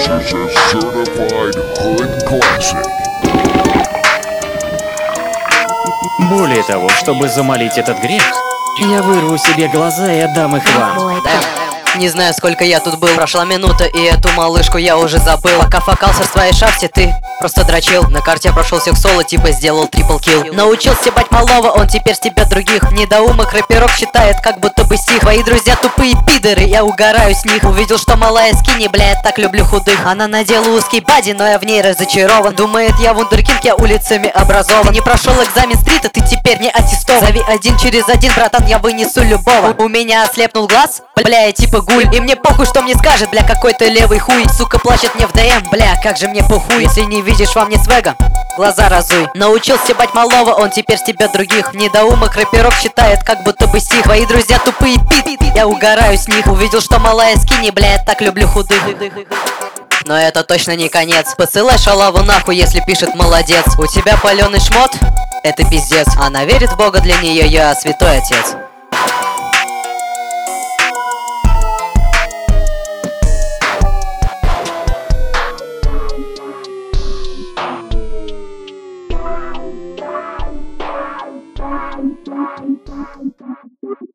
is a certified hood classic. Более того, чтобы замолить этот грех, я вырву себе глаза и отдам их вам. Не знаю, сколько я тут был. Прошла минута, и эту малышку я уже забыл. Пока фокался в своей шахте, ты просто дрочил. На карте прошел всех соло, типа сделал трипл килл. Научил стебать малого, он теперь стебет других. Недоумок рэперок считает, как будто бы стих. Твои друзья тупые пидоры, я угораю с них. Увидел, что малая скини, бля, я так люблю худых. Она надела узкий бади, но я в ней разочарован. Думает, я вундеркинг, я улицами образован. Ты не прошел экзамен стрита, ты теперь не аттестован. Зови 1 через 1, братан, я вынесу любого. У меня ослепнул глаз, бля, я типа гуль. И мне похуй, что мне скажет, бля, какой-то левый хуй. Сука плачет мне в ДМ, бля, как же мне похуй. Если не видишь во мне свега, глаза разуй. Научил стебать малого, он теперь стебет других. Недоумок рэперок считает, как будто бы стих. Твои друзья тупые пи, я угораю с них. Увидел, что малая скини, бля, я так люблю худых. Но это точно не конец. Посылай шалаву нахуй, если пишет молодец. У тебя паленый шмот? Это пиздец. Она верит в Бога, для нее я святой отец.